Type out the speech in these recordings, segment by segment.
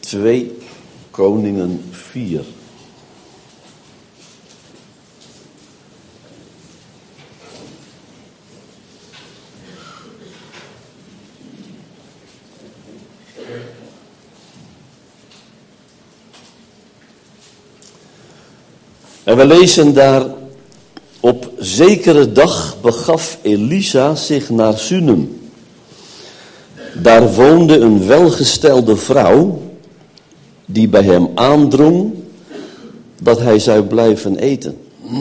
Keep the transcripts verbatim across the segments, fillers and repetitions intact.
twee Koningen vier. En we lezen daar: op zekere dag begaf Elisa zich naar Sunem. Daar woonde een welgestelde vrouw die bij hem aandrong dat hij zou blijven eten.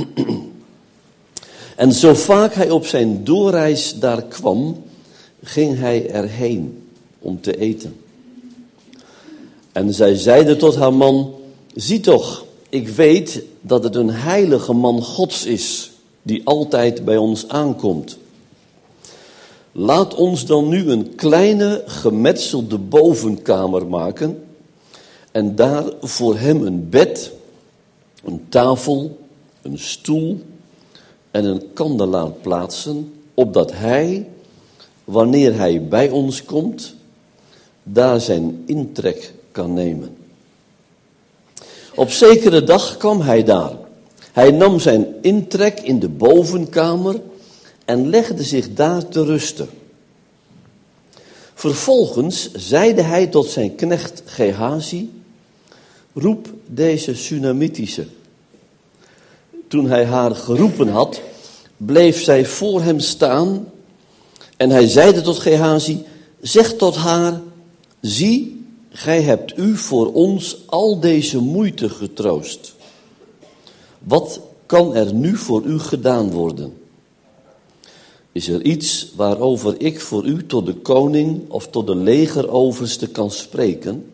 En zo vaak hij op zijn doorreis daar kwam, ging hij erheen om te eten. En zij zeide tot haar man: zie toch, ik weet dat het een heilige man Gods is, die altijd bij ons aankomt. Laat ons dan nu een kleine gemetselde bovenkamer maken en daar voor hem een bed, een tafel, een stoel en een kandelaar plaatsen, opdat hij, wanneer hij bij ons komt, daar zijn intrek kan nemen. Op zekere dag kwam hij daar. Hij nam zijn intrek in de bovenkamer en legde zich daar te rusten. Vervolgens zeide hij tot zijn knecht Gehazi: roep deze Sunamitische. Toen hij haar geroepen had, bleef zij voor hem staan en hij zeide tot Gehazi: zeg tot haar, zie, gij hebt u voor ons al deze moeite getroost. Wat kan er nu voor u gedaan worden? Is er iets waarover ik voor u tot de koning of tot de legeroverste kan spreken?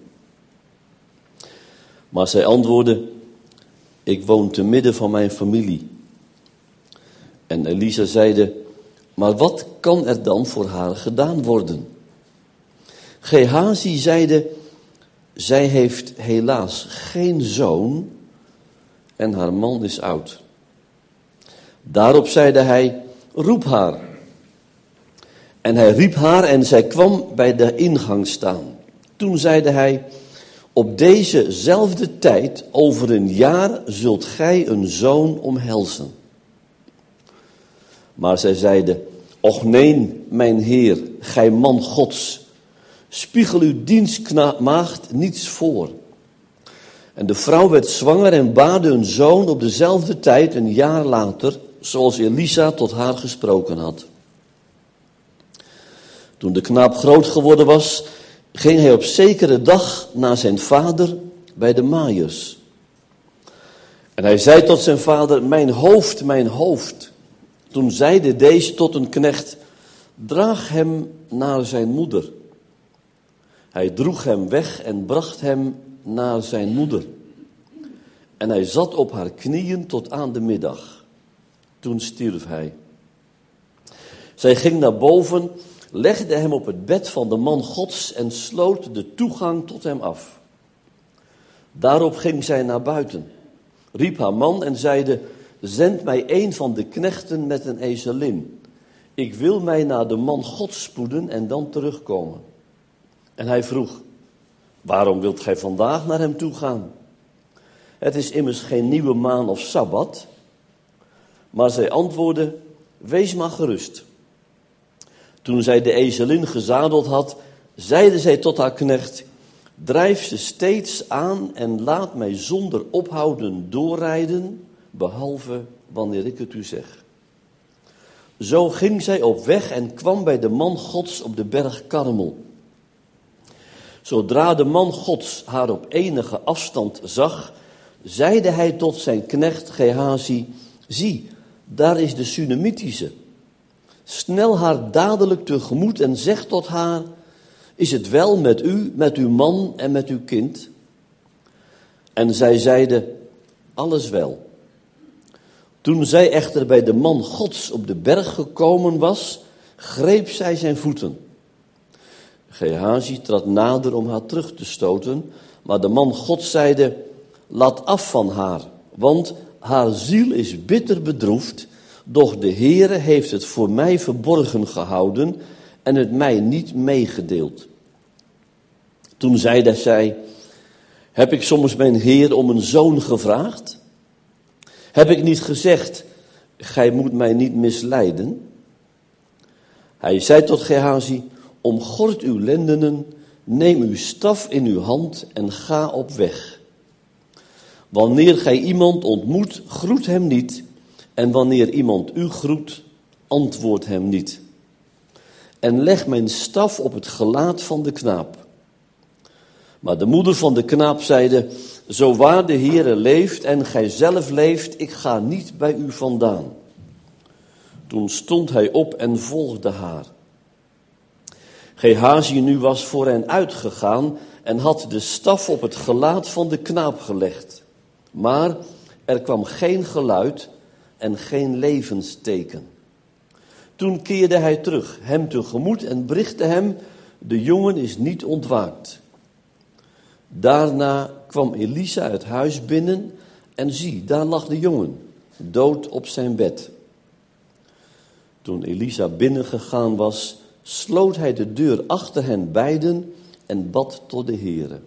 Maar zij antwoordde: ik woon te midden van mijn familie. En Elisa zeide: maar wat kan er dan voor haar gedaan worden? Gehazi zeide: zij heeft helaas geen zoon en haar man is oud. Daarop zeide hij: roep haar. En hij riep haar en zij kwam bij de ingang staan. Toen zeide hij: op dezezelfde tijd, over een jaar, zult gij een zoon omhelzen. Maar zij zeide: och nee, mijn heer, gij man Gods, spiegel uw dienstmaagd niets voor. En de vrouw werd zwanger en baarde een zoon op dezelfde tijd, een jaar later, zoals Elisa tot haar gesproken had. Toen de knaap groot geworden was, ging hij op zekere dag naar zijn vader bij de maaiers. En hij zei tot zijn vader: mijn hoofd, mijn hoofd. Toen zeide deze tot een knecht: draag hem naar zijn moeder. Hij droeg hem weg en bracht hem naar zijn moeder. En hij zat op haar knieën tot aan de middag. Toen stierf hij. Zij ging naar boven, legde hem op het bed van de man Gods en sloot de toegang tot hem af. Daarop ging zij naar buiten, riep haar man en zeide: zend mij een van de knechten met een ezelin. Ik wil mij naar de man Gods spoeden en dan terugkomen. En hij vroeg: waarom wilt gij vandaag naar hem toe gaan? Het is immers geen nieuwe maan of sabbat. Maar zij antwoordde: wees maar gerust. Toen zij de ezelin gezadeld had, zeide zij tot haar knecht: drijf ze steeds aan en laat mij zonder ophouden doorrijden, behalve wanneer ik het u zeg. Zo ging zij op weg en kwam bij de man Gods op de berg Karmel. Zodra de man Gods haar op enige afstand zag, zeide hij tot zijn knecht Gehazi: zie, daar is de Sunamitische. Snel haar dadelijk tegemoet en zeg tot haar: is het wel met u, met uw man en met uw kind? En zij zeide: alles wel. Toen zij echter bij de man Gods op de berg gekomen was, greep zij zijn voeten. Gehazi trad nader om haar terug te stoten, maar de man Gods zeide: laat af van haar, want haar ziel is bitter bedroefd, doch de Heere heeft het voor mij verborgen gehouden en het mij niet meegedeeld. Toen zeide zij: Heb ik soms mijn Heer om een zoon gevraagd? Heb ik niet gezegd, gij moet mij niet misleiden? Hij zei tot Gehazi, omgord uw lendenen, neem uw staf in uw hand en ga op weg. Wanneer gij iemand ontmoet, groet hem niet. En wanneer iemand u groet, antwoord hem niet. En leg mijn staf op het gelaat van de knaap. Maar de moeder van de knaap zeide, zo waar de Heere leeft en gij zelf leeft, ik ga niet bij u vandaan. Toen stond hij op en volgde haar. Gehazi nu was voor hen uitgegaan en had de staf op het gelaat van de knaap gelegd. Maar er kwam geen geluid en geen levensteken. Toen keerde hij terug, hem tegemoet en berichtte hem, de jongen is niet ontwaakt. Daarna kwam Elisa het huis binnen en zie, daar lag de jongen, dood op zijn bed. Toen Elisa binnengegaan was, sloot hij de deur achter hen beiden en bad tot de Heere.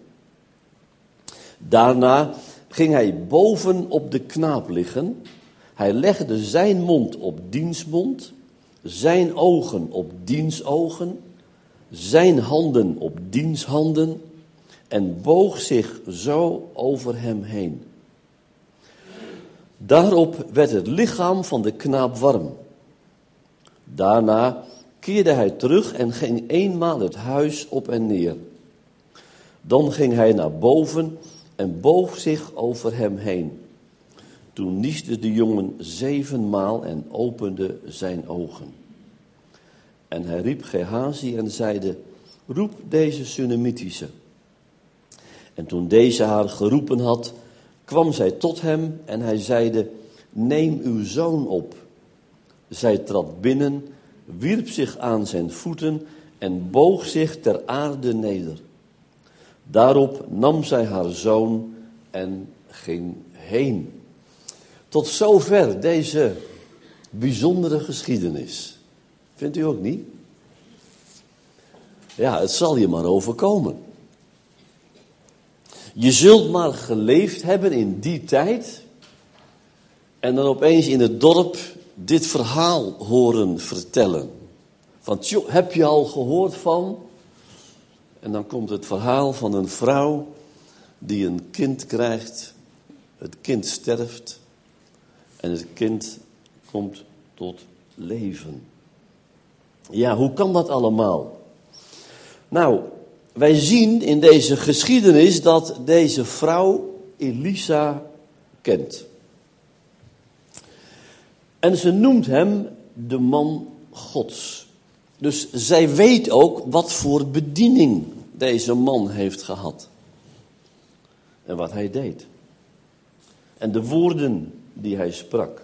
Daarna ging hij boven op de knaap liggen. Hij legde zijn mond op diens mond, zijn ogen op diens ogen, zijn handen op diens handen en boog zich zo over hem heen. Daarop werd het lichaam van de knaap warm. Daarna keerde hij terug en ging eenmaal het huis op en neer. Dan ging hij naar boven en boog zich over hem heen. Toen niesde de jongen zevenmaal en opende zijn ogen. En hij riep Gehazi en zeide, roep deze Sunamitische. En toen deze haar geroepen had, kwam zij tot hem en hij zeide, neem uw zoon op. Zij trad binnen, wierp zich aan zijn voeten en boog zich ter aarde neder. Daarop nam zij haar zoon en ging heen. Tot zover deze bijzondere geschiedenis. Vindt u ook niet? Ja, het zal je maar overkomen. Je zult maar geleefd hebben in die tijd en dan opeens in het dorp dit verhaal horen vertellen. Van, tjoh, heb je al gehoord van? En dan komt het verhaal van een vrouw die een kind krijgt. Het kind sterft en het kind komt tot leven. Ja, hoe kan dat allemaal? Nou, wij zien in deze geschiedenis dat deze vrouw Elisa kent. En ze noemt hem de man Gods. Dus zij weet ook wat voor bediening deze man heeft gehad. En wat hij deed. En de woorden die hij sprak.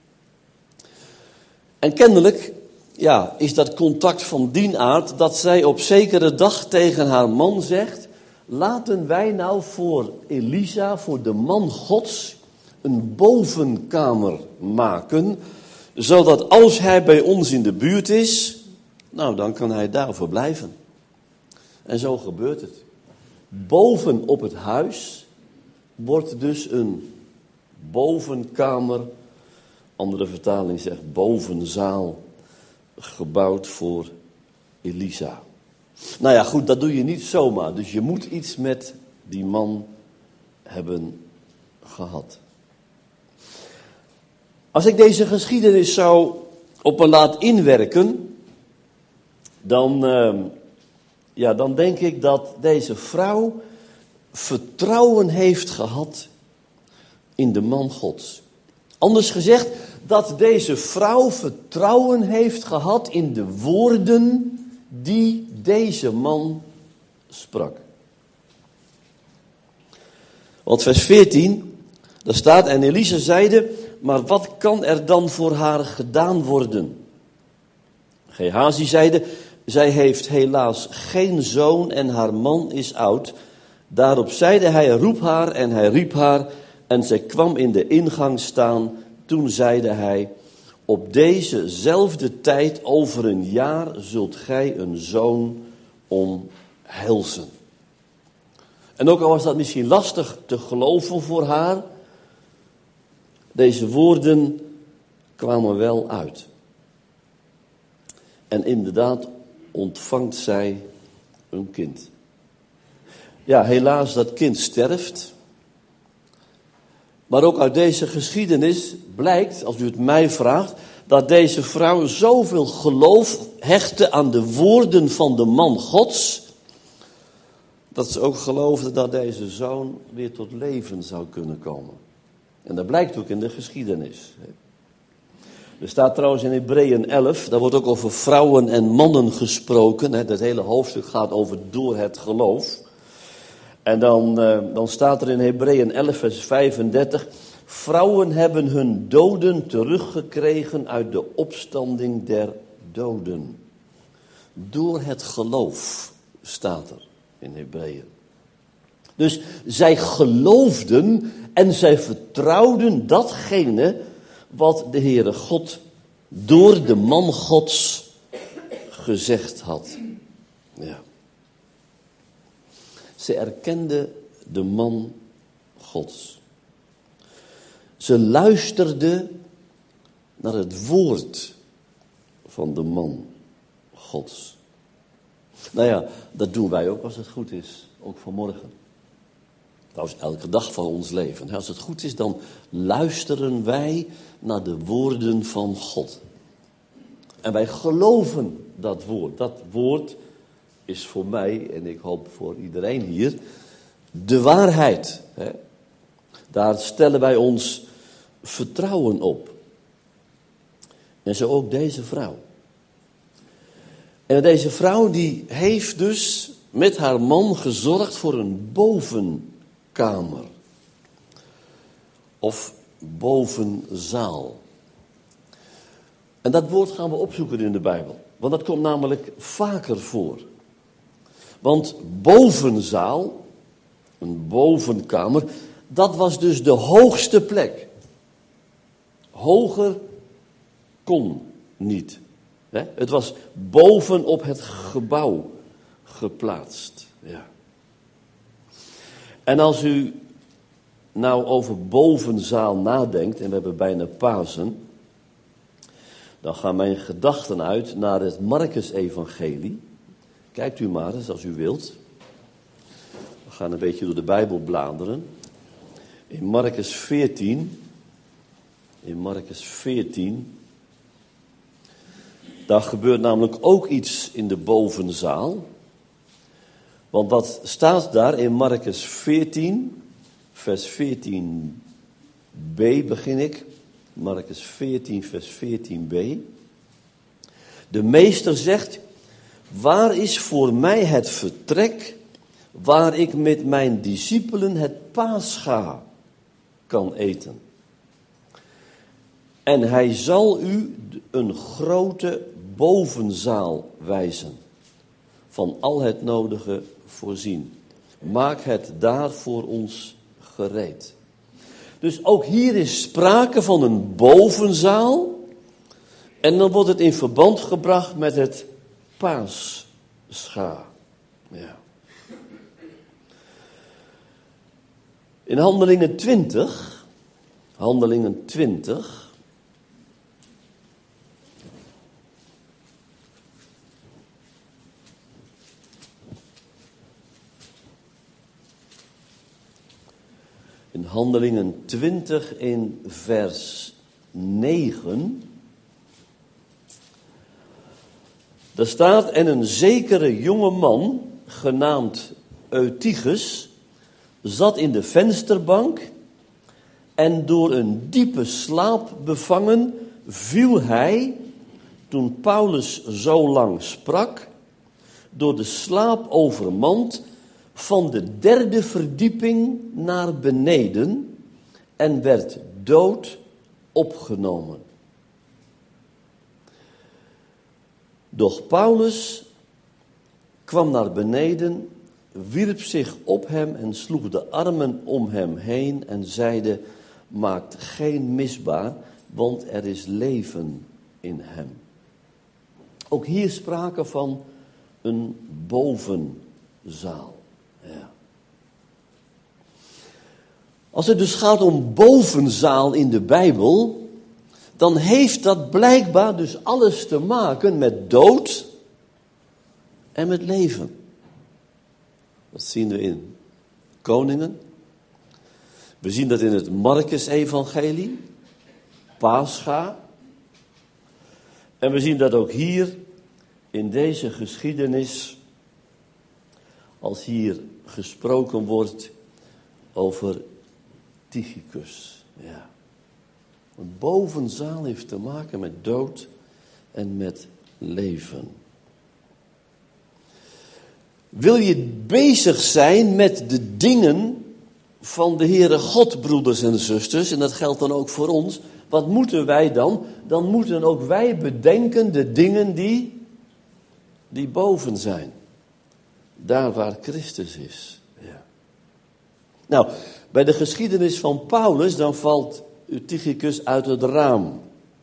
En kennelijk, ja, is dat contact van die aard dat zij op zekere dag tegen haar man zegt, laten wij nou voor Elisa, voor de man Gods, een bovenkamer maken, zodat als hij bij ons in de buurt is, nou dan kan hij daar verblijven. En zo gebeurt het. Boven op het huis wordt dus een bovenkamer, andere vertaling zegt bovenzaal, gebouwd voor Elisa. Nou ja, goed, dat doe je niet zomaar. Dus je moet iets met die man hebben gehad. Als ik deze geschiedenis zou op me laat inwerken, dan, uh, ja, dan denk ik dat deze vrouw vertrouwen heeft gehad in de man Gods. Anders gezegd, dat deze vrouw vertrouwen heeft gehad in de woorden die deze man sprak. Want vers veertien, daar staat, en Elisa zeide, maar wat kan er dan voor haar gedaan worden? Gehazi zeide, zij heeft helaas geen zoon en haar man is oud. Daarop zeide hij, roep haar, en hij riep haar en zij kwam in de ingang staan. Toen zeide hij, op dezezelfde tijd over een jaar zult gij een zoon omhelzen. En ook al was dat misschien lastig te geloven voor haar, deze woorden kwamen wel uit. En inderdaad ontvangt zij een kind. Ja, helaas, dat kind sterft. Maar ook uit deze geschiedenis blijkt, als u het mij vraagt, dat deze vrouw zoveel geloof hechtte aan de woorden van de man Gods, dat ze ook geloofde dat deze zoon weer tot leven zou kunnen komen. En dat blijkt ook in de geschiedenis. Er staat trouwens in Hebreeën elf, daar wordt ook over vrouwen en mannen gesproken. Het hele hoofdstuk gaat over door het geloof. En dan, dan staat er in Hebreeën elf vers vijfendertig... Vrouwen hebben hun doden teruggekregen uit de opstanding der doden. Door het geloof staat er in Hebreeën. Dus zij geloofden en zij vertrouwden datgene wat de Heere God door de man Gods gezegd had. Ja. Ze erkende de man Gods. Ze luisterde naar het woord van de man Gods. Nou ja, dat doen wij ook als het goed is, ook vanmorgen. Trouwens, elke dag van ons leven. Als het goed is, dan luisteren wij naar de woorden van God. En wij geloven dat woord. Dat woord is voor mij, en ik hoop voor iedereen hier, de waarheid. Daar stellen wij ons vertrouwen op. En zo ook deze vrouw. En deze vrouw die heeft dus met haar man gezorgd voor een bovenkamer. Of bovenzaal. En dat woord gaan we opzoeken in de Bijbel. Want dat komt namelijk vaker voor. Want bovenzaal, een bovenkamer, dat was dus de hoogste plek. Hoger kon niet. Het was bovenop het gebouw geplaatst. Ja. En als u nou over bovenzaal nadenkt, en we hebben bijna Pasen, dan gaan mijn gedachten uit naar het Markus-evangelie. Kijkt u maar eens als u wilt. We gaan een beetje door de Bijbel bladeren. In Markus veertien. In Markus veertien. Daar gebeurt namelijk ook iets in de bovenzaal. Want wat staat daar in Markus veertien, vers veertien b begin ik. Markus veertien, vers veertien b. De meester zegt, waar is voor mij het vertrek waar ik met mijn discipelen het Pascha kan eten? En hij zal u een grote bovenzaal wijzen, van al het nodige voorzien. Maak het daar voor ons gereed. Dus ook hier is sprake van een bovenzaal. En dan wordt het in verband gebracht met het Pascha. Ja. In Handelingen twintig, Handelingen twintig... In Handelingen twintig in vers negen. Daar staat, en een zekere jonge man, genaamd Eutychus, zat in de vensterbank en door een diepe slaap bevangen viel hij, toen Paulus zo lang sprak, door de slaap overmand, van de derde verdieping naar beneden en werd dood opgenomen. Doch Paulus kwam naar beneden, wierp zich op hem en sloeg de armen om hem heen en zeide, maakt geen misbaar, want er is leven in hem. Ook hier sprake van een bovenzaal. Ja. Als het dus gaat om bovenzaal in de Bijbel, dan heeft dat blijkbaar dus alles te maken met dood en met leven. Dat zien we in Koningen. We zien dat in het Markus-evangelie, Pascha. En we zien dat ook hier in deze geschiedenis, als hier gesproken wordt over Tychicus. Ja. Want bovenzaal heeft te maken met dood en met leven. Wil je bezig zijn met de dingen van de Heere God, broeders en zusters, en dat geldt dan ook voor ons, wat moeten wij dan? Dan moeten ook wij bedenken de dingen die, die boven zijn. Daar waar Christus is. Ja. Nou, bij de geschiedenis van Paulus, dan valt Tychicus uit het raam.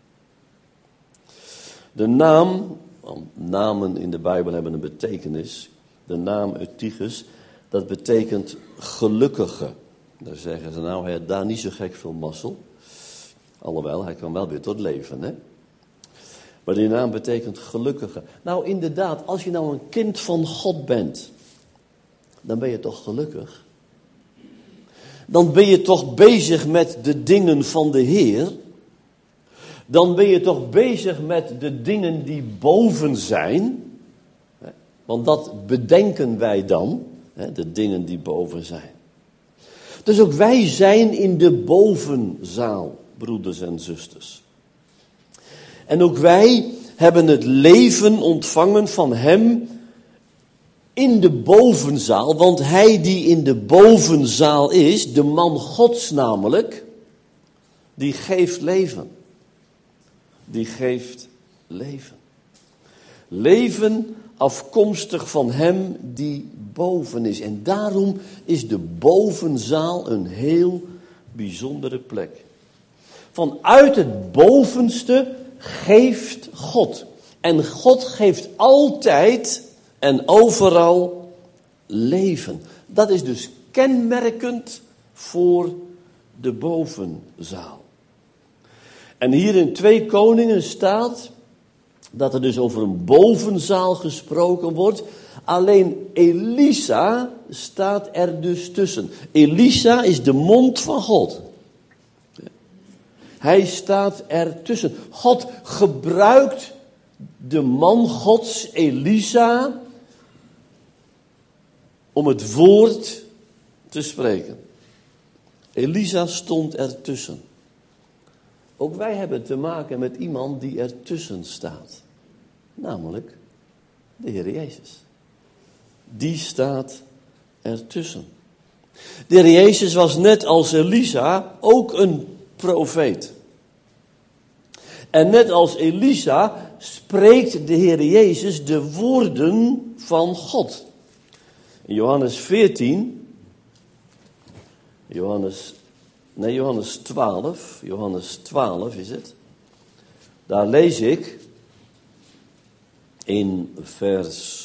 De naam, want namen in de Bijbel hebben een betekenis. De naam Eutychus, dat betekent gelukkige. Dan zeggen ze nou, hij had daar niet zo gek veel mazzel. Alhoewel, hij kwam wel weer tot leven, hè. Maar die naam betekent gelukkige. Nou, inderdaad, als je nou een kind van God bent, dan ben je toch gelukkig? Dan ben je toch bezig met de dingen van de Heer? Dan ben je toch bezig met de dingen die boven zijn? Want dat bedenken wij dan, de dingen die boven zijn. Dus ook wij zijn in de bovenzaal, broeders en zusters. En ook wij hebben het leven ontvangen van hem in de bovenzaal. Want hij die in de bovenzaal is, de man Gods namelijk, die geeft leven. Die geeft leven. Leven afkomstig van hem die boven is. En daarom is de bovenzaal een heel bijzondere plek. Vanuit het bovenste geeft God. En God geeft altijd en overal leven. Dat is dus kenmerkend voor de bovenzaal. En hier in twee Koningen staat dat er dus over een bovenzaal gesproken wordt. Alleen Elisa staat er dus tussen. Elisa is de mond van God. Hij staat er tussen. God gebruikt de man Gods, Elisa, om het woord te spreken. Elisa stond ertussen. Ook wij hebben te maken met iemand die ertussen staat. Namelijk de Heer Jezus. Die staat ertussen. De Heer Jezus was net als Elisa ook een profeet. En net als Elisa spreekt de Heer Jezus de woorden van God. In Johannes veertien, Johannes, nee Johannes twaalf, Johannes twaalf is het. Daar lees ik in vers,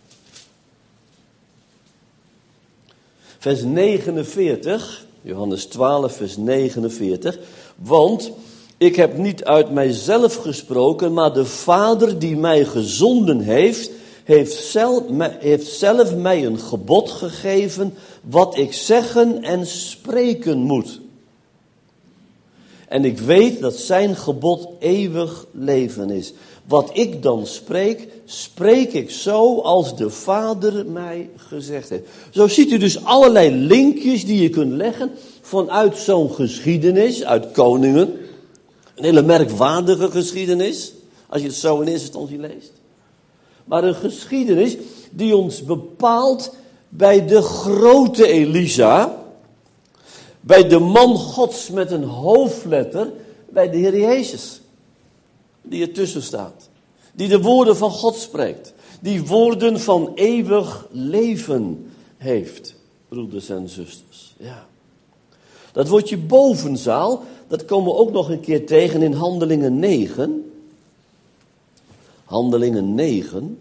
vers negenenveertig, Johannes twaalf vers negenenveertig, want ik heb niet uit mijzelf gesproken, maar de Vader die mij gezonden heeft, heeft zelf, heeft zelf mij een gebod gegeven wat ik zeggen en spreken moet. En ik weet dat zijn gebod eeuwig leven is. Wat ik dan spreek, spreek ik zo als de Vader mij gezegd heeft. Zo ziet u dus allerlei linkjes die je kunt leggen vanuit zo'n geschiedenis, uit Koningen. Een hele merkwaardige geschiedenis, als je het zo in eerste instantie leest. Maar een geschiedenis die ons bepaalt bij de grote Elisa, bij de man Gods met een hoofdletter, bij de Heer Jezus. Die ertussen staat. Die de woorden van God spreekt. Die woorden van eeuwig leven heeft. Broeders en zusters. Ja. Dat woordje bovenzaal, dat komen we ook nog een keer tegen in Handelingen negen. Handelingen negen.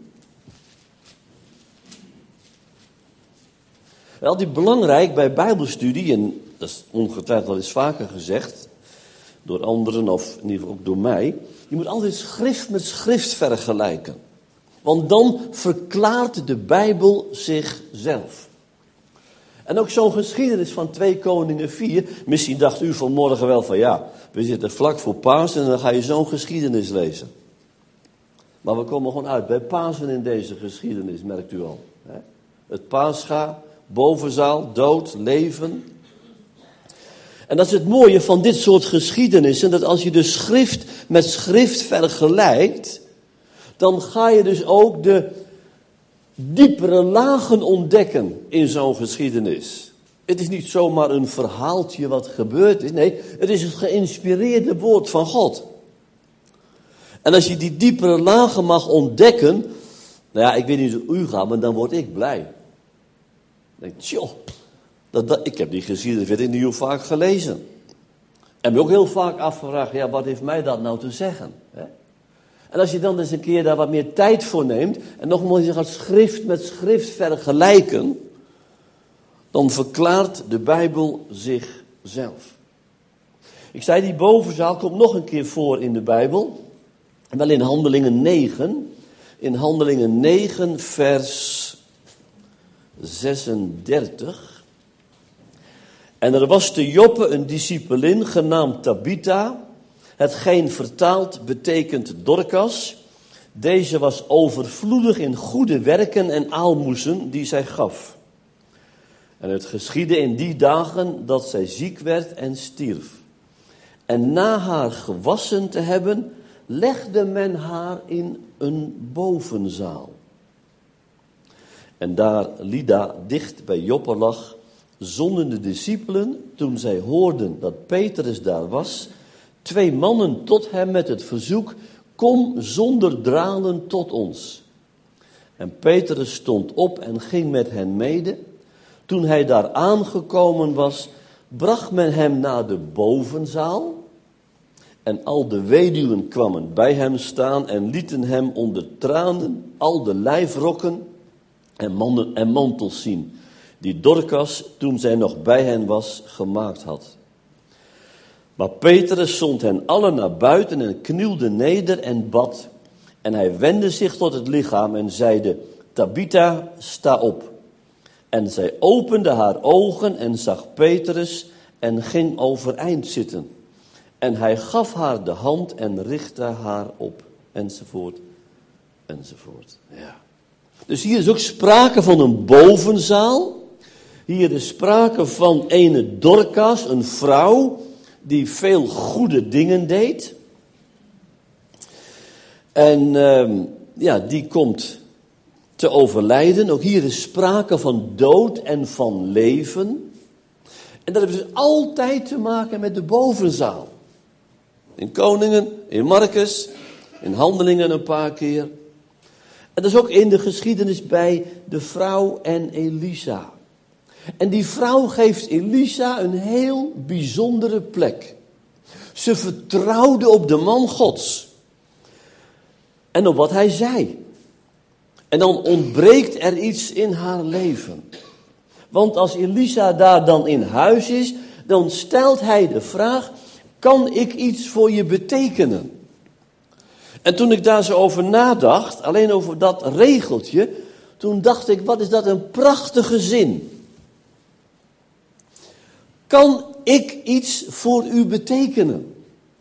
Wel, die belangrijk bij Bijbelstudie, en dat is ongetwijfeld wel eens vaker gezegd, door anderen of in ieder geval ook door mij. Je moet altijd schrift met schrift vergelijken. Want dan verklaart de Bijbel zichzelf. En ook zo'n geschiedenis van twee Koningen vier. Misschien dacht u vanmorgen wel van ja, we zitten vlak voor Pasen en dan ga je zo'n geschiedenis lezen. Maar we komen gewoon uit bij Pasen in deze geschiedenis, merkt u al. Het Pascha, bovenzaal, dood, leven. En dat is het mooie van dit soort geschiedenissen, dat als je de schrift met schrift vergelijkt, dan ga je dus ook de diepere lagen ontdekken in zo'n geschiedenis. Het is niet zomaar een verhaaltje wat gebeurd is. Nee, het is het geïnspireerde woord van God. En als je die diepere lagen mag ontdekken, nou ja, ik weet niet hoe u gaat, maar dan word ik blij. Dan denk ik, tjoh, dat, dat, ik heb die geschiedenis weet ik niet hoe vaak gelezen. En me ook heel vaak afgevraagd, ja, wat heeft mij dat nou te zeggen? Hè? En als je dan eens een keer daar wat meer tijd voor neemt, en nogmaals je gaat schrift met schrift vergelijken, dan verklaart de Bijbel zichzelf. Ik zei, die bovenzaal komt nog een keer voor in de Bijbel. Wel in Handelingen negen. In Handelingen negen, vers zesendertig. En er was te Joppe een discipelin genaamd Tabitha, hetgeen vertaald betekent Dorcas. Deze was overvloedig in goede werken en aalmoezen die zij gaf. En het geschiedde in die dagen dat zij ziek werd en stierf. En na haar gewassen te hebben, legde men haar in een bovenzaal. En daar Lydda dicht bij Joppe lag, zonden de discipelen, toen zij hoorden dat Petrus daar was, twee mannen tot hem met het verzoek, kom zonder dralen tot ons. En Petrus stond op en ging met hen mede. Toen hij daar aangekomen was, bracht men hem naar de bovenzaal. En al de weduwen kwamen bij hem staan en lieten hem onder tranen al de lijfrokken en, mannen, en mantels zien, die Dorcas, toen zij nog bij hen was, gemaakt had. Maar Petrus zond hen allen naar buiten en knielde neder en bad. En hij wendde zich tot het lichaam en zeide, Tabitha, sta op. En zij opende haar ogen en zag Petrus en ging overeind zitten. En hij gaf haar de hand en richtte haar op, enzovoort, enzovoort. Ja. Dus hier is ook sprake van een bovenzaal. Hier is sprake van ene Dorcas, een vrouw die veel goede dingen deed. En uh, ja, die komt te overlijden. Ook hier is sprake van dood en van leven. En dat heeft dus altijd te maken met de bovenzaal. In Koningen, in Marcus, in Handelingen een paar keer. En dat is ook in de geschiedenis bij de vrouw en Elisa. En die vrouw geeft Elisa een heel bijzondere plek. Ze vertrouwde op de man Gods. En op wat hij zei. En dan ontbreekt er iets in haar leven. Want als Elisa daar dan in huis is, dan stelt hij de vraag, kan ik iets voor je betekenen? En toen ik daar zo over nadacht, alleen over dat regeltje, toen dacht ik, wat is dat een prachtige zin. Kan ik iets voor u betekenen?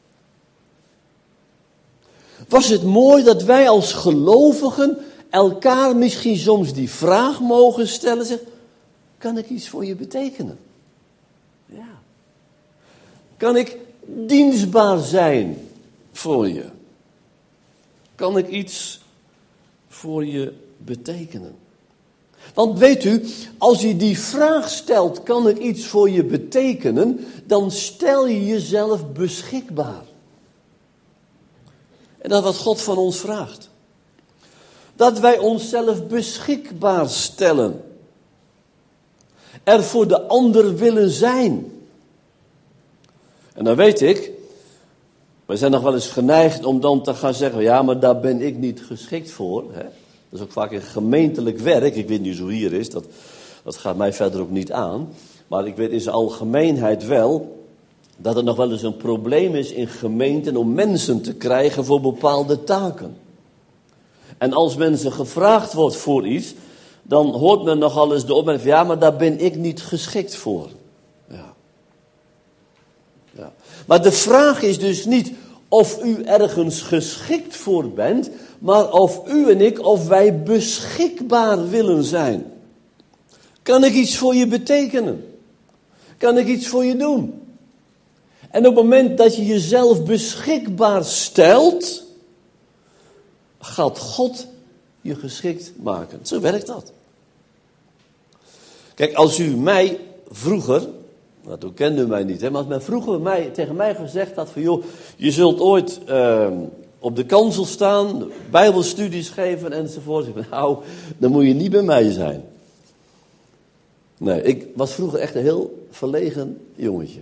Was het mooi dat wij als gelovigen elkaar misschien soms die vraag mogen stellen, zeg, kan ik iets voor je betekenen? Ja. Kan ik dienstbaar zijn voor je? Kan ik iets voor je betekenen? Want weet u, als je die vraag stelt, kan ik iets voor je betekenen, dan stel je jezelf beschikbaar. En dat is wat God van ons vraagt. Dat wij onszelf beschikbaar stellen. Er voor de ander willen zijn. En dan weet ik, we zijn nog wel eens geneigd om dan te gaan zeggen, ja, maar daar ben ik niet geschikt voor. Hè? Dat is ook vaak een gemeentelijk werk. Ik weet niet hoe hier is, dat, dat gaat mij verder ook niet aan. Maar ik weet in zijn algemeenheid wel dat er nog wel eens een probleem is in gemeenten om mensen te krijgen voor bepaalde taken. En als mensen gevraagd wordt voor iets, dan hoort men nogal eens de opmerking van ja, maar daar ben ik niet geschikt voor. Ja. Ja. Maar de vraag is dus niet of u ergens geschikt voor bent, maar of u en ik, of wij beschikbaar willen zijn. Kan ik iets voor je betekenen? Kan ik iets voor je doen? En op het moment dat je jezelf beschikbaar stelt, gaat God je geschikt maken. Zo werkt dat. Kijk, als u mij vroeger, nou, toen kende u mij niet, hè, maar als men vroeger mij, tegen mij gezegd had van joh, je zult ooit uh, op de kansel staan, bijbelstudies geven enzovoort. Ik dacht, nou, dan moet je niet bij mij zijn. Nee, ik was vroeger echt een heel verlegen jongetje.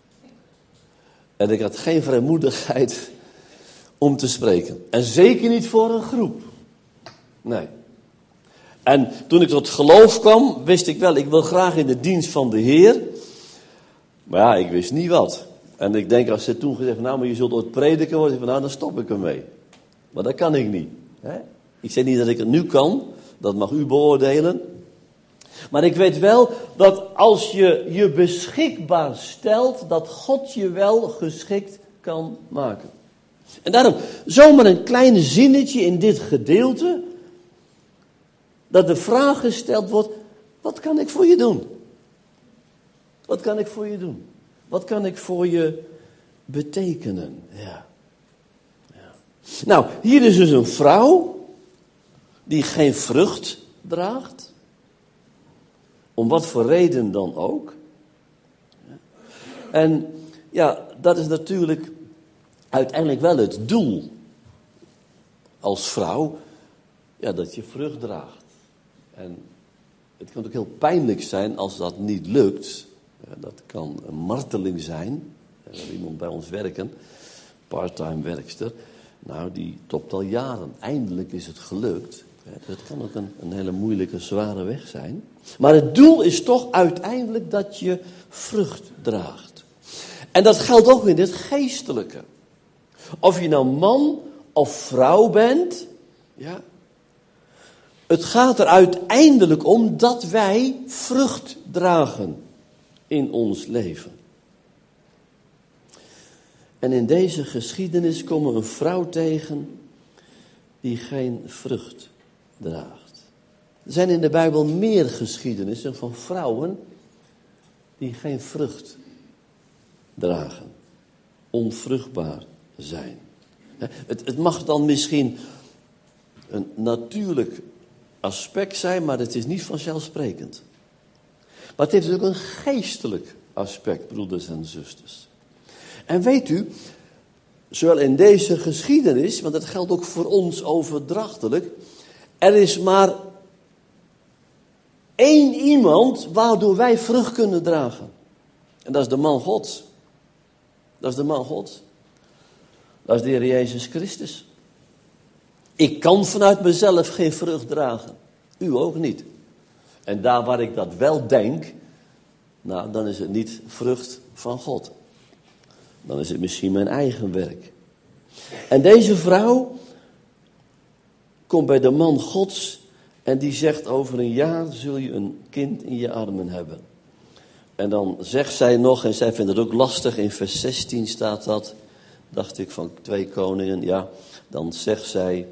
En ik had geen vrijmoedigheid om te spreken. En zeker niet voor een groep. Nee. En toen ik tot geloof kwam, wist ik wel, ik wil graag in de dienst van de Heer. Maar ja, ik wist niet wat. En ik denk, als ze toen gezegd, nou, maar je zult ooit prediken worden, van, nou, dan stop ik ermee. Maar dat kan ik niet. Hè? Ik zeg niet dat ik het nu kan, dat mag u beoordelen. Maar ik weet wel dat als je je beschikbaar stelt, dat God je wel geschikt kan maken. En daarom, zomaar een klein zinnetje in dit gedeelte, dat de vraag gesteld wordt, wat kan ik voor je doen? Wat kan ik voor je doen? Wat kan ik voor je betekenen? Ja. Ja. Nou, hier is dus een vrouw die geen vrucht draagt. Om wat voor reden dan ook. En ja, dat is natuurlijk uiteindelijk wel het doel als vrouw, ja, dat je vrucht draagt. En het kan ook heel pijnlijk zijn als dat niet lukt. Dat kan een marteling zijn. Er is iemand bij ons werken, parttime werkster. Nou, die topt al jaren. Eindelijk is het gelukt. Dus het kan ook een, een hele moeilijke, zware weg zijn. Maar het doel is toch uiteindelijk dat je vrucht draagt. En dat geldt ook in het geestelijke. Of je nou man of vrouw bent. Ja. Het gaat er uiteindelijk om dat wij vrucht dragen in ons leven. En in deze geschiedenis komen we een vrouw tegen die geen vrucht draagt. Er zijn in de Bijbel meer geschiedenissen van vrouwen die geen vrucht dragen. Onvruchtbaar zijn. Het, het mag dan misschien een natuurlijk aspect zijn, maar het is niet vanzelfsprekend. Maar het heeft ook een geestelijk aspect, broeders en zusters. En weet u, zowel in deze geschiedenis, want dat geldt ook voor ons overdrachtelijk, er is maar één iemand waardoor wij vrucht kunnen dragen. En dat is de man Gods. Dat is de man Gods. Dat is de Heer Jezus Christus. Ik kan vanuit mezelf geen vrucht dragen. U ook niet. En daar waar ik dat wel denk, nou, dan is het niet vrucht van God. Dan is het misschien mijn eigen werk. En deze vrouw komt bij de man Gods en die zegt, over een jaar zul je een kind in je armen hebben. En dan zegt zij nog, en zij vindt het ook lastig, in vers zestien staat dat, dacht ik, van twee koningen, ja, dan zegt zij,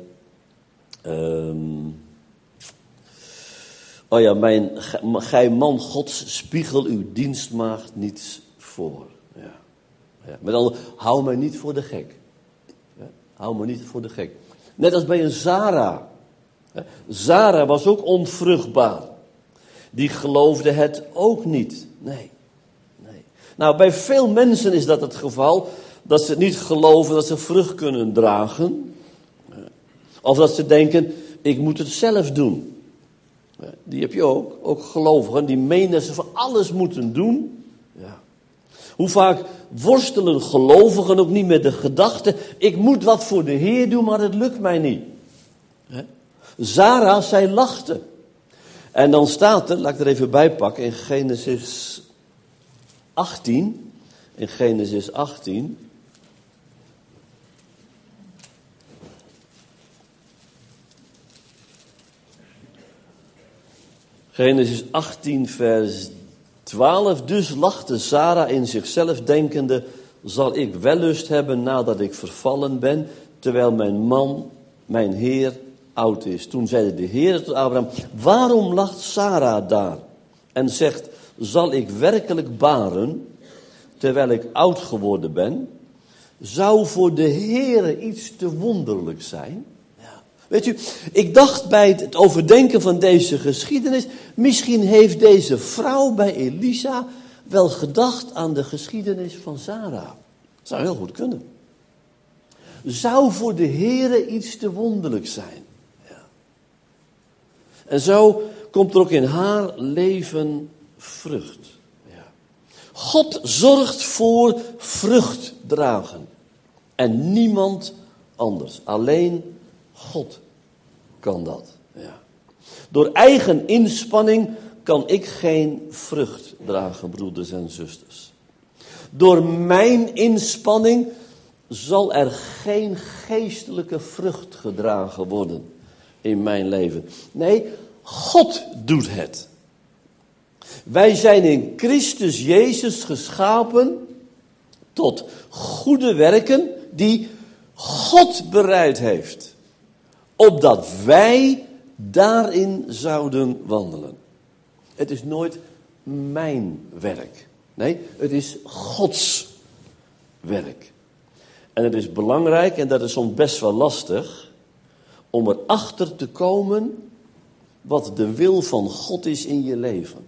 um, oh ja, mijn, gij man Gods, spiegel uw dienstmaagd niets voor. Ja. Ja. Maar dan, hou mij niet voor de gek. Ja. Hou me niet voor de gek. Net als bij een Zara. Zara was ook onvruchtbaar. Die geloofde het ook niet. Nee. nee. Nou, bij veel mensen is dat het geval. Dat ze niet geloven dat ze vrucht kunnen dragen. Of dat ze denken, ik moet het zelf doen. Die heb je ook. Ook gelovigen die menen dat ze van alles moeten doen. Ja. Hoe vaak worstelen gelovigen ook niet met de gedachte, ik moet wat voor de Heer doen, maar het lukt mij niet. He? Zara, zij lachte. En dan staat er, laat ik er even bij pakken, in Genesis achttien, in Genesis achttien. Genesis achttien, vers twaalf. Dus lachte Sarah in zichzelf, denkende, zal ik wellust hebben nadat ik vervallen ben, terwijl mijn man, mijn Heer, oud is. Toen zeide de Heer tot Abraham, waarom lacht Sarah daar? En zegt, zal ik werkelijk baren, terwijl ik oud geworden ben? Zou voor de Heere iets te wonderlijk zijn? Ja. Weet u, ik dacht bij het overdenken van deze geschiedenis, misschien heeft deze vrouw bij Elisa wel gedacht aan de geschiedenis van Sarah. Zou heel goed kunnen. Zou voor de Heere iets te wonderlijk zijn? Ja. En zo komt er ook in haar leven vrucht. Ja. God zorgt voor vrucht dragen. En niemand anders. Alleen God kan dat. Ja. Door eigen inspanning kan ik geen vrucht dragen, broeders en zusters. Door mijn inspanning zal er geen geestelijke vrucht gedragen worden in mijn leven. Nee, God doet het. Wij zijn in Christus Jezus geschapen tot goede werken die God bereid heeft, opdat wij daarin zouden wandelen. Het is nooit mijn werk. Nee, het is Gods werk. En het is belangrijk, en dat is soms best wel lastig, om erachter te komen wat de wil van God is in je leven.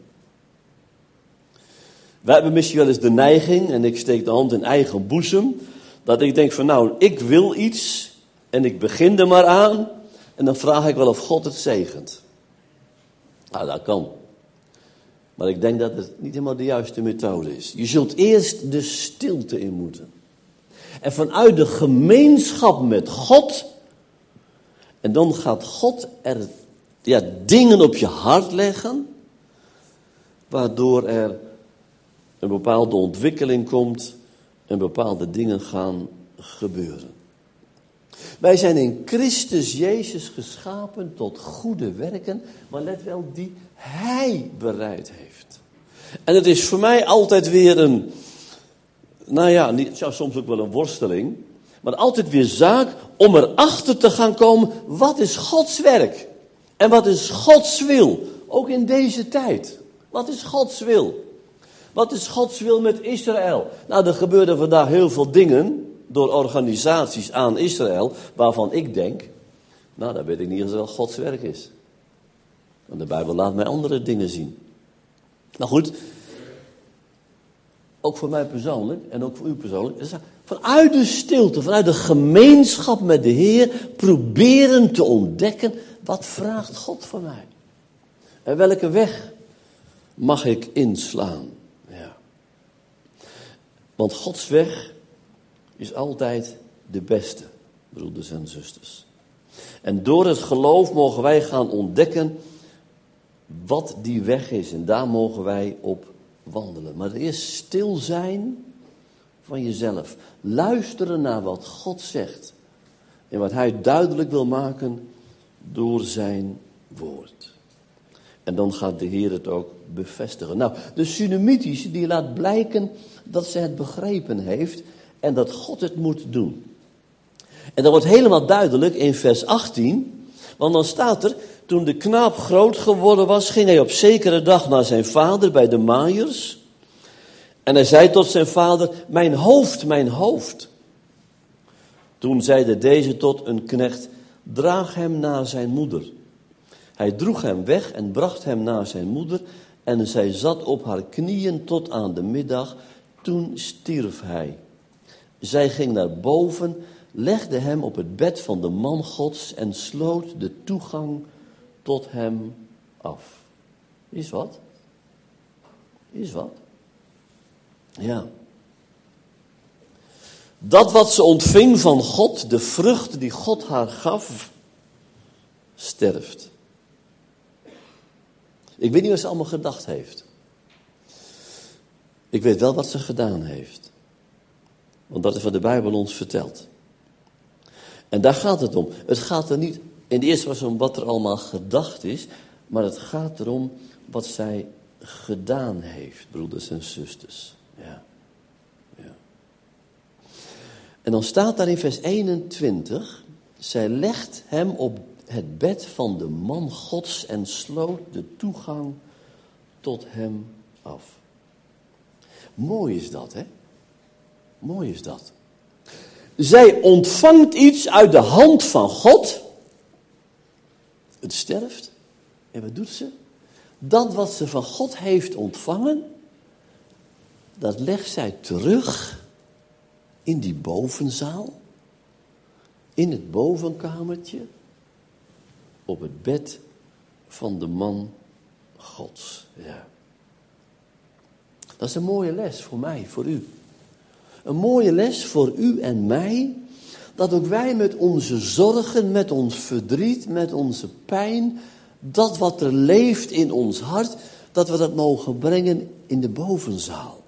Wij hebben misschien wel eens de neiging, en ik steek de hand in eigen boezem, dat ik denk van nou, ik wil iets en ik begin er maar aan en dan vraag ik wel of God het zegent. Nou, dat kan. Maar ik denk dat het niet helemaal de juiste methode is. Je zult eerst de stilte in moeten. En vanuit de gemeenschap met God, en dan gaat God er ja, dingen op je hart leggen, waardoor er een bepaalde ontwikkeling komt en bepaalde dingen gaan gebeuren. Wij zijn in Christus Jezus geschapen tot goede werken, maar let wel, die Hij bereid heeft. En het is voor mij altijd weer een, nou ja, het is soms ook wel een worsteling, maar altijd weer zaak om erachter te gaan komen, wat is Gods werk? En wat is Gods wil? Ook in deze tijd. Wat is Gods wil? Wat is Gods wil met Israël? Nou, er gebeuren vandaag heel veel dingen door organisaties aan Israël, waarvan ik denk, nou, dan weet ik niet of het wel Gods werk is. Want de Bijbel laat mij andere dingen zien. Nou goed, ook voor mij persoonlijk en ook voor u persoonlijk, vanuit de stilte, vanuit de gemeenschap met de Heer, proberen te ontdekken, wat vraagt God van mij? En welke weg mag ik inslaan? Ja. Want Gods weg is altijd de beste, broeders en zusters. En door het geloof mogen wij gaan ontdekken wat die weg is. En daar mogen wij op wandelen. Maar eerst stil zijn van jezelf. Luisteren naar wat God zegt. En wat Hij duidelijk wil maken door zijn woord. En dan gaat de Heer het ook bevestigen. Nou, de Sunamitische die laat blijken dat ze het begrepen heeft en dat God het moet doen. En dat wordt helemaal duidelijk in vers achttien, want dan staat er, toen de knaap groot geworden was, ging hij op zekere dag naar zijn vader bij de maaiers. En hij zei tot zijn vader, mijn hoofd, mijn hoofd. Toen zeide deze tot een knecht, draag hem naar zijn moeder. Hij droeg hem weg en bracht hem naar zijn moeder en zij zat op haar knieën tot aan de middag. Toen stierf hij. Zij ging naar boven, legde hem op het bed van de man Gods en sloot de toegang tot hem af. Is wat? Is wat? Ja. Dat wat ze ontving van God, de vrucht die God haar gaf, sterft. Ik weet niet wat ze allemaal gedacht heeft. Ik weet wel wat ze gedaan heeft. Want dat is wat de Bijbel ons vertelt. En daar gaat het om. Het gaat er niet in de eerste plaats om wat er allemaal gedacht is, maar het gaat erom wat zij gedaan heeft, broeders en zusters. Ja. Ja. En dan staat daar in vers eenentwintig, zij legt hem op het bed van de man Gods en sloot de toegang tot hem af. Mooi is dat, hè? Mooi is dat. Zij ontvangt iets uit de hand van God. Het sterft. En wat doet ze? Dat wat ze van God heeft ontvangen, dat legt zij terug in die bovenzaal. In het bovenkamertje. Op het bed van de man Gods. Ja. Dat is een mooie les voor mij, voor u. Een mooie les voor u en mij. Dat ook wij met onze zorgen, met ons verdriet, met onze pijn, dat wat er leeft in ons hart, dat we dat mogen brengen in de bovenzaal.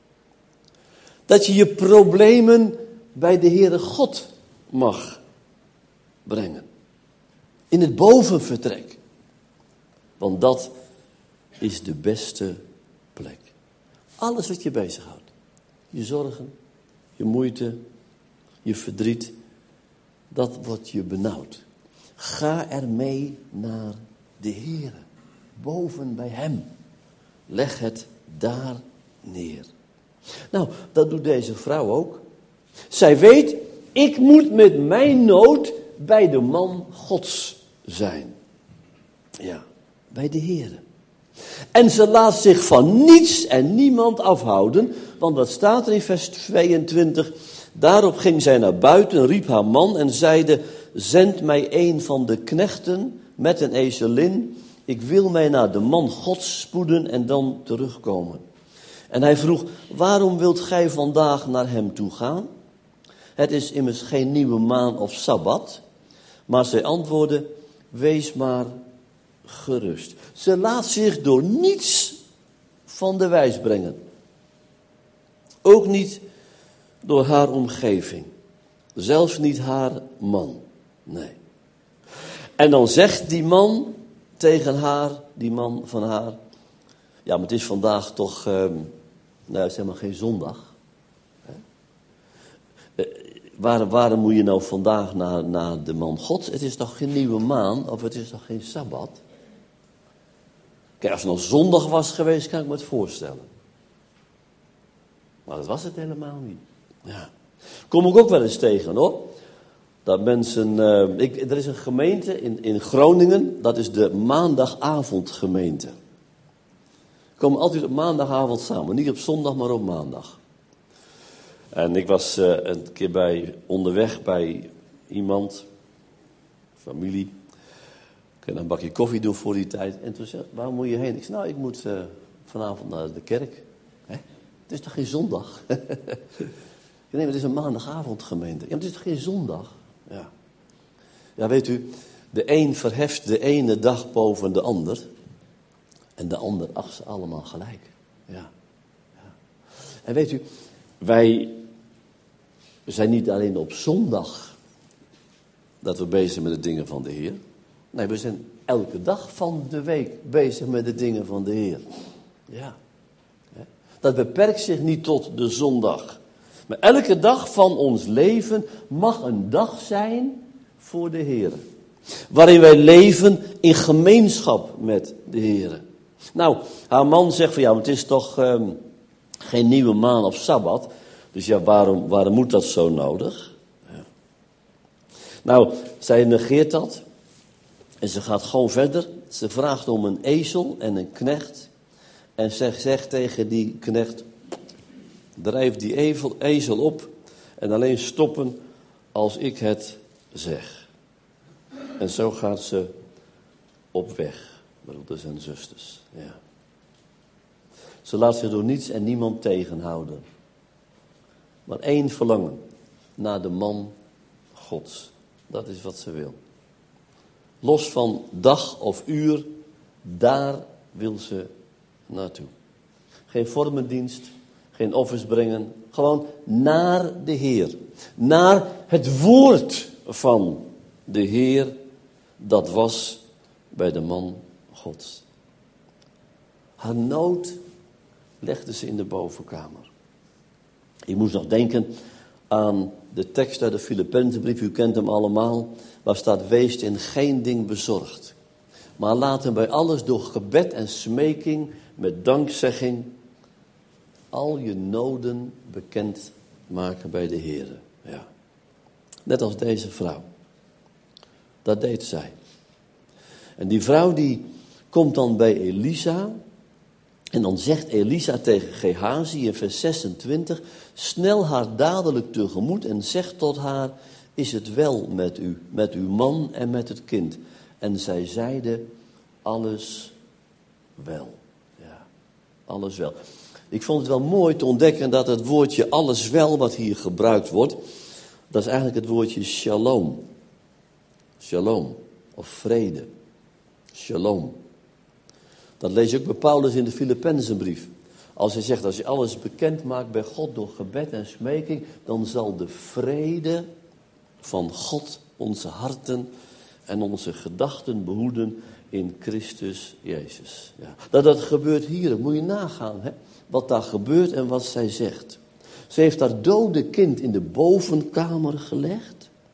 Dat je je problemen bij de Heere God mag brengen. In het bovenvertrek. Want dat is de beste plek. Alles wat je bezighoudt. Je zorgen, je moeite, je verdriet. Dat wordt je benauwd. Ga ermee naar de Heere. Boven bij hem. Leg het daar neer. Nou, dat doet deze vrouw ook. Zij weet, ik moet met mijn nood bij de man Gods zijn. Ja, bij de Heere. En ze laat zich van niets en niemand afhouden. Want wat staat er in vers tweeëntwintig? Daarop ging zij naar buiten, riep haar man en zeide, zend mij een van de knechten met een ezelin. Ik wil mij naar de man Gods spoeden en dan terugkomen. En hij vroeg, waarom wilt gij vandaag naar hem toe gaan? Het is immers geen nieuwe maan of sabbat. Maar zij antwoordde, wees maar gerust. Ze laat zich door niets van de wijs brengen. Ook niet door haar omgeving. Zelfs niet haar man. Nee. En dan zegt die man tegen haar, die man van haar, ja, maar het is vandaag toch, uh, nou, het is helemaal geen zondag. Uh, waar, waarom moet je nou vandaag naar, naar de man Gods? Het is toch geen nieuwe maan, of het is toch geen sabbat? Kijk, als het nog zondag was geweest, kan ik me het voorstellen. Maar dat was het helemaal niet. Ja. Kom ik ook wel eens tegen, hoor. Dat mensen, uh, ik, er is een gemeente in, in Groningen, dat is de maandagavondgemeente. We komen altijd op maandagavond samen, niet op zondag, maar op maandag. En ik was uh, een keer bij, onderweg bij iemand, familie. Ik kan een bakje koffie doen voor die tijd. En toen zei ik, waar moet je heen? Ik zei, nou, ik moet uh, vanavond naar de kerk. Hè? Het is toch geen zondag? Nee, maar het is een maandagavondgemeente. Ja, maar het is toch geen zondag? Ja. Ja, weet u, de een verheft de ene dag boven de ander. En de ander acht ze allemaal gelijk. Ja. Ja. En weet u, wij zijn niet alleen op zondag dat we bezig zijn met de dingen van de Heer. Nee, we zijn elke dag van de week bezig met de dingen van de Heer. Ja. Dat beperkt zich niet tot de zondag. Maar elke dag van ons leven mag een dag zijn voor de Heer. Waarin wij leven in gemeenschap met de Heer. Nou, haar man zegt van ja, maar het is toch um, geen nieuwe maan of sabbat. Dus ja, waarom, waarom moet dat zo nodig? Ja. Nou, zij negeert dat. En ze gaat gewoon verder. Ze vraagt om een ezel en een knecht. En ze zegt tegen die knecht, drijf die ezel, ezel op en alleen stoppen als ik het zeg. En zo gaat ze op weg, broeders en zusters. Ja. Ze laat zich door niets en niemand tegenhouden. Maar één verlangen, naar de man Gods. Dat is wat ze wil. Los van dag of uur, daar wil ze naartoe. Geen vormendienst, geen offers brengen. Gewoon naar de Heer. Naar het woord van de Heer. Dat was bij de man Gods. Haar nood legde ze in de bovenkamer. Je moest nog denken aan de tekst uit de Filippenzenbrief. U kent hem allemaal. Waar staat: wees in geen ding bezorgd. Maar laat hem bij alles door gebed en smeking met dankzegging al je noden bekend maken bij de Heer. Ja. Net als deze vrouw. Dat deed zij. En die vrouw die komt dan bij Elisa. En dan zegt Elisa tegen Gehazi in vers zesentwintig. Snel haar dadelijk tegemoet en zegt tot haar: is het wel met u, met uw man en met het kind? En zij zeide: alles wel. Ja, alles wel. Ik vond het wel mooi te ontdekken dat het woordje alles wel wat hier gebruikt wordt, dat is eigenlijk het woordje shalom. Shalom, of vrede. Shalom. Dat lees je ook bij Paulus in de Filippenzenbrief. Als hij zegt, als je alles bekend maakt bij God door gebed en smeking, dan zal de vrede van God onze harten en onze gedachten behoeden in Christus Jezus. Ja. Dat dat gebeurt hier, dat moet je nagaan. Hè? Wat daar gebeurt en wat zij zegt. Ze heeft haar dode kind in de bovenkamer gelegd.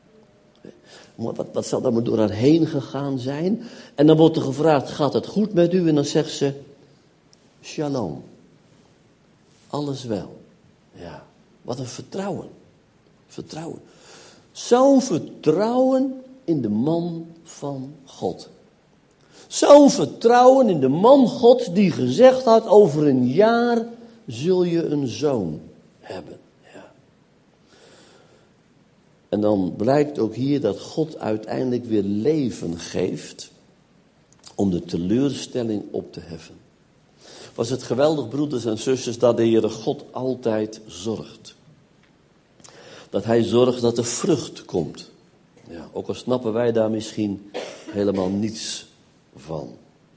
Wat, wat zal daar maar door haar heen gegaan zijn? En dan wordt er gevraagd, gaat het goed met u? En dan zegt ze, shalom. Alles wel. Ja, wat een vertrouwen. Vertrouwen. Zo'n vertrouwen in de man van God. Zo'n vertrouwen in de man God die gezegd had, over een jaar zul je een zoon hebben. Ja. En dan blijkt ook hier dat God uiteindelijk weer leven geeft om de teleurstelling op te heffen. Was het geweldig, broeders en zusters, dat de Heere God altijd zorgt. Dat hij zorgt dat er vrucht komt. Ja, ook al snappen wij daar misschien helemaal niets van.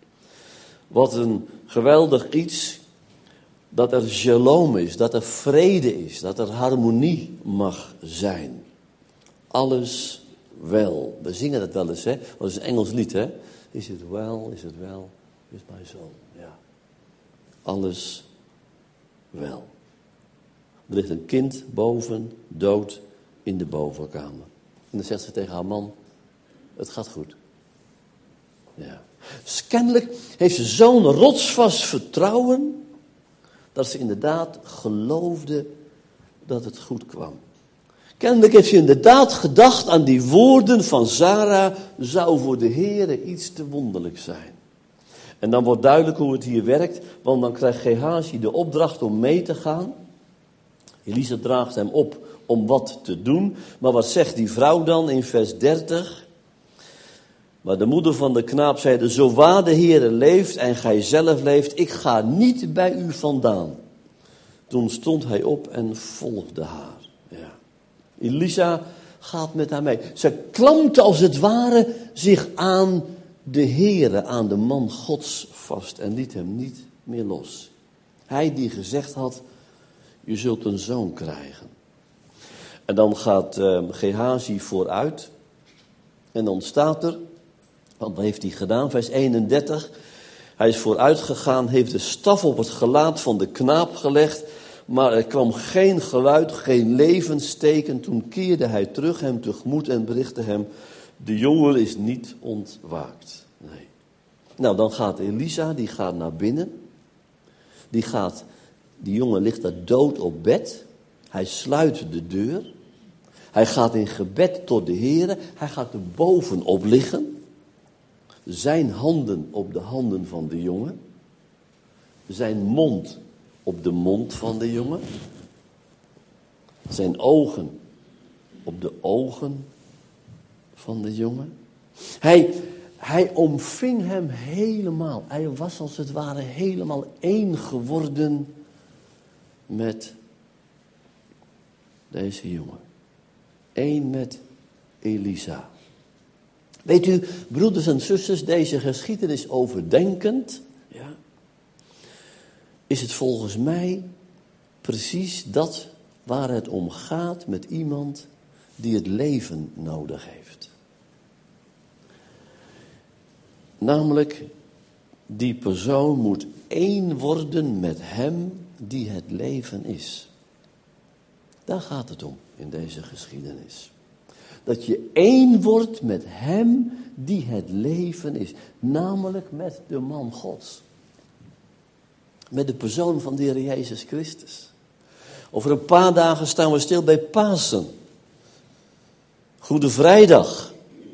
Wat een geweldig iets dat er shalom is, dat er vrede is, dat er harmonie mag zijn. Alles wel. We zingen dat wel eens, hè? Dat is een Engels lied, hè? Is het wel, is het wel, is mijn zoon. Ja. Alles wel. Er ligt een kind boven, dood, in de bovenkamer. En dan zegt ze tegen haar man, het gaat goed. Ja. Dus kennelijk heeft ze zo'n rotsvast vertrouwen, dat ze inderdaad geloofde dat het goed kwam. Kennelijk heeft ze inderdaad gedacht aan die woorden van Sara, zou voor de Heere iets te wonderlijk zijn. En dan wordt duidelijk hoe het hier werkt, want dan krijgt Gehazi de opdracht om mee te gaan. Elisa draagt hem op om wat te doen. Maar wat zegt die vrouw dan in vers dertig? Maar de moeder van de knaap zeide, zo waar de Heere leeft en gij zelf leeft, ik ga niet bij u vandaan. Toen stond hij op en volgde haar. Ja. Elisa gaat met haar mee. Ze klampt als het ware zich aan de Heere, aan de man Gods vast en liet hem niet meer los. Hij die gezegd had, je zult een zoon krijgen. En dan gaat uh, Gehazi vooruit. En dan staat er, want wat heeft hij gedaan? Vers eenendertig. Hij is vooruit gegaan, heeft de staf op het gelaat van de knaap gelegd. Maar er kwam geen geluid, geen levensteken. Toen keerde hij terug hem tegemoet en berichtte hem, de jongen is niet ontwaakt. Nee. Nou, dan gaat Elisa, die gaat naar binnen. Die gaat, die jongen ligt daar dood op bed. Hij sluit de deur. Hij gaat in gebed tot de Heere. Hij gaat er bovenop liggen. Zijn handen op de handen van de jongen. Zijn mond op de mond van de jongen. Zijn ogen op de ogen van de jongen. Hij, hij omving hem helemaal. Hij was als het ware helemaal één geworden met deze jongen. Eén met Elisa. Weet u, broeders en zusters, deze geschiedenis overdenkend, ja, is het volgens mij precies dat waar het om gaat met iemand die het leven nodig heeft. Namelijk, die persoon moet één worden met hem die het leven is. Daar gaat het om in deze geschiedenis. Dat je één wordt met hem die het leven is. Namelijk met de man Gods. Met de persoon van de Heer Jezus Christus. Over een paar dagen staan we stil bij Pasen. Goede Vrijdag.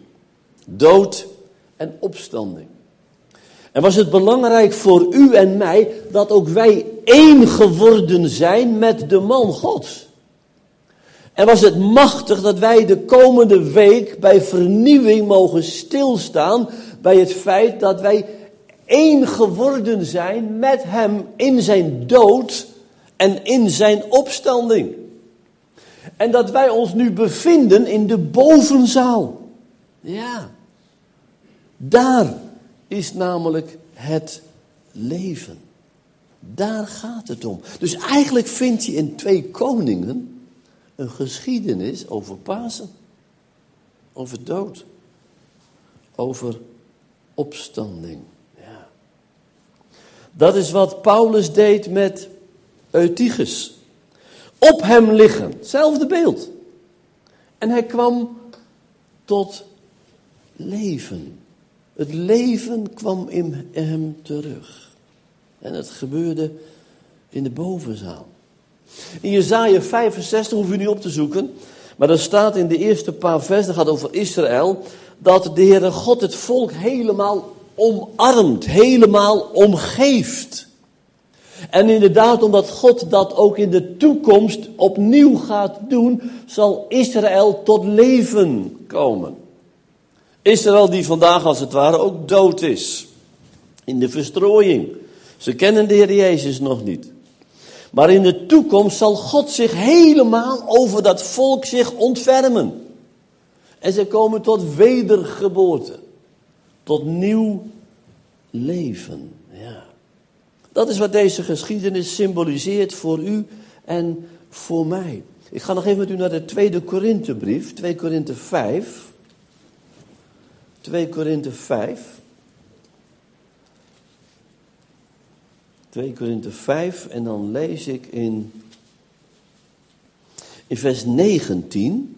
Dood en opstanding. En was het belangrijk voor u en mij dat ook wij één geworden zijn met de man Gods. En was het machtig dat wij de komende week bij vernieuwing mogen stilstaan bij het feit dat wij één geworden zijn met hem in zijn dood en in zijn opstanding. En dat wij ons nu bevinden in de bovenzaal. Ja, daar is namelijk het leven. Daar gaat het om. Dus eigenlijk vind je in twee Koningen een geschiedenis over Pasen. Over dood. Over opstanding. Ja. Dat is wat Paulus deed met Eutychus. Op hem liggen. Hetzelfde beeld. En hij kwam tot leven. Het leven kwam in hem terug. En het gebeurde in de bovenzaal. In Jesaja vijfenzestig hoef je niet op te zoeken. Maar er staat in de eerste paar versen, dat gaat over Israël, dat de Heere God het volk helemaal omarmt. Helemaal omgeeft. En inderdaad, omdat God dat ook in de toekomst opnieuw gaat doen, zal Israël tot leven komen. Israël die vandaag als het ware ook dood is. In de verstrooiing. Ze kennen de Heer Jezus nog niet. Maar in de toekomst zal God zich helemaal over dat volk zich ontfermen. En ze komen tot wedergeboorte. Tot nieuw leven. Ja. Dat is wat deze geschiedenis symboliseert voor u en voor mij. Ik ga nog even met u naar de tweede Korinthebrief. twee Korinthe vijf. twee Korinthe vijf. twee Korinthe vijf en dan lees ik in, in vers negentien.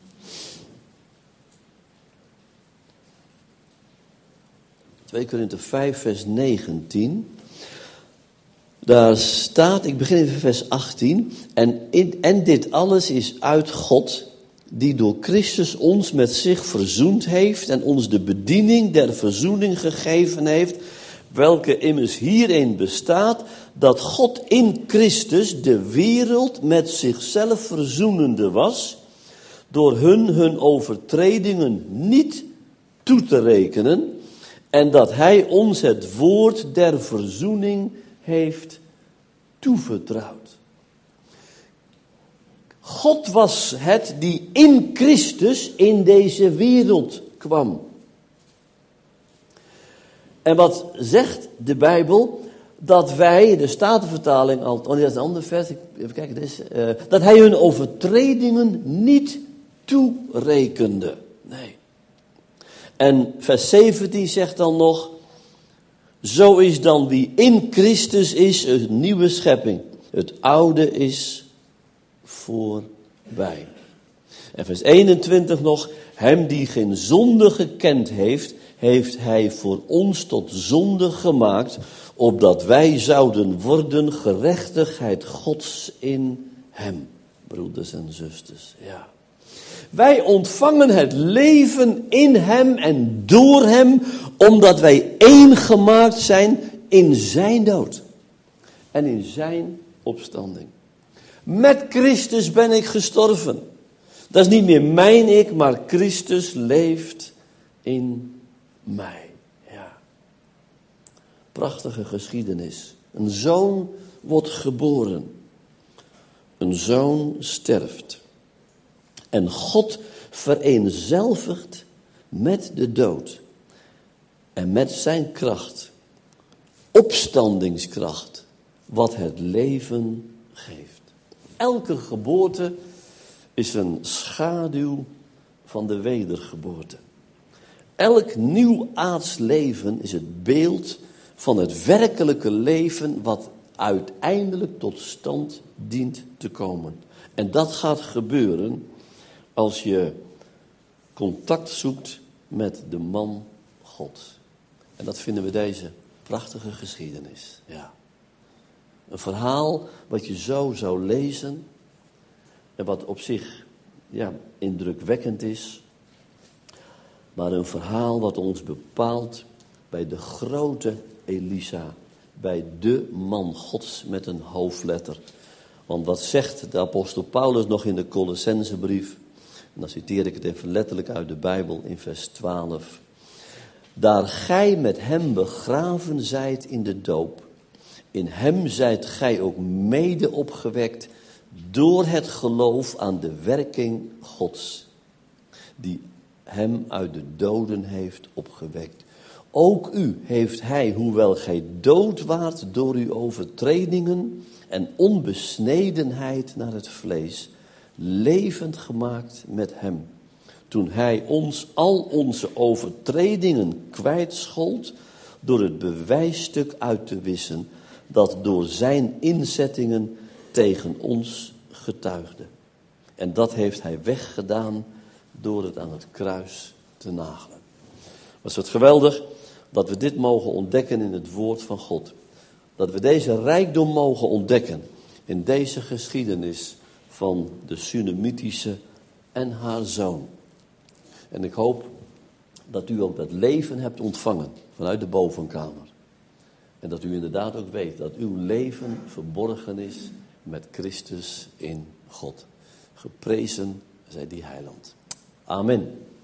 twee Korinthe vijf vers negentien. Daar staat, ik begin in vers achttien. En, in, en dit alles is uit God, die door Christus ons met zich verzoend heeft en ons de bediening der verzoening gegeven heeft, welke immers hierin bestaat, dat God in Christus de wereld met zichzelf verzoenende was, door hun hun overtredingen niet toe te rekenen, en dat hij ons het woord der verzoening heeft toevertrouwd. God was het die in Christus in deze wereld kwam. En wat zegt de Bijbel? Dat wij, de Statenvertaling, al, oh nee, dat is een ander vers, even kijken, dit is, uh, dat hij hun overtredingen niet toerekende. Nee. En vers zeventien zegt dan nog, zo is dan wie in Christus is een nieuwe schepping. Het oude is voorbij. En vers eenentwintig nog, hem die geen zonde gekend heeft, heeft hij voor ons tot zonde gemaakt, opdat wij zouden worden gerechtigheid Gods in hem. Broeders en zusters, ja. Wij ontvangen het leven in hem en door hem, omdat wij één gemaakt zijn in zijn dood en in zijn opstanding. Met Christus ben ik gestorven. Dat is niet meer mijn ik, maar Christus leeft in mij. Ja. Prachtige geschiedenis. Een zoon wordt geboren. Een zoon sterft. En God vereenzelvigt met de dood. En met zijn kracht. Opstandingskracht. Wat het leven geeft. Elke geboorte is een schaduw van de wedergeboorte. Elk nieuw aards leven is het beeld van het werkelijke leven wat uiteindelijk tot stand dient te komen. En dat gaat gebeuren als je contact zoekt met de man Gods. En dat vinden we deze prachtige geschiedenis. Ja. Een verhaal wat je zo zou lezen en wat op zich ja, indrukwekkend is. Maar een verhaal wat ons bepaalt bij de grote Elisa. Bij de man Gods met een hoofdletter. Want wat zegt de apostel Paulus nog in de Colossensebrief? En dan citeer ik het even letterlijk uit de Bijbel in vers twaalf. Daar gij met hem begraven zijt in de doop. In hem zijt gij ook mede opgewekt door het geloof aan de werking Gods. Die hem uit de doden heeft opgewekt. Ook u heeft hij, hoewel gij dood waart door uw overtredingen en onbesnedenheid naar het vlees, levend gemaakt met hem. Toen hij ons al onze overtredingen kwijtschold door het bewijsstuk uit te wissen dat door zijn inzettingen tegen ons getuigde. En dat heeft hij weggedaan door het aan het kruis te nagelen. Wat is het geweldig dat we dit mogen ontdekken in het woord van God. Dat we deze rijkdom mogen ontdekken in deze geschiedenis van de Sunamitische en haar zoon. En ik hoop dat u ook dat leven hebt ontvangen vanuit de bovenkamer. En dat u inderdaad ook weet dat uw leven verborgen is met Christus in God. Geprezen zij die heiland. Amen.